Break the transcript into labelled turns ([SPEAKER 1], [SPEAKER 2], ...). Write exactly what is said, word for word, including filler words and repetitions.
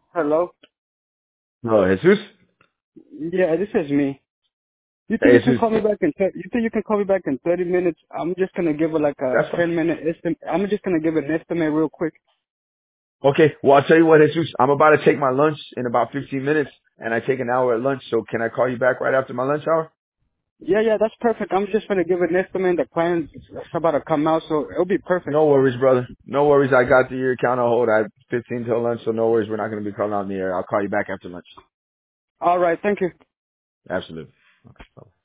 [SPEAKER 1] Hello?
[SPEAKER 2] Oh, Jesus?
[SPEAKER 1] Yeah, this is me. You think
[SPEAKER 2] Hey,
[SPEAKER 1] you can
[SPEAKER 2] Jesus.
[SPEAKER 1] call me back in thir- you think you can call me back in thirty minutes? I'm just gonna give it like a
[SPEAKER 2] That's fine.
[SPEAKER 1] ten minute estimate. I'm just gonna give an estimate real quick.
[SPEAKER 2] Okay, well, I'll tell you what, Jesus. I'm about to take my lunch in about fifteen minutes, and I take an hour at lunch, so can I call you back right after my lunch hour?
[SPEAKER 1] Yeah, yeah, that's perfect. I'm just gonna give an estimate. The client's about to come out, so it'll be perfect.
[SPEAKER 2] No worries, brother. No worries. I got the, your account on hold. I have fifteen till lunch, so no worries. We're not going to be calling on the air. I'll call you back after lunch.
[SPEAKER 1] All right, thank you.
[SPEAKER 2] Absolutely. Okay, bye.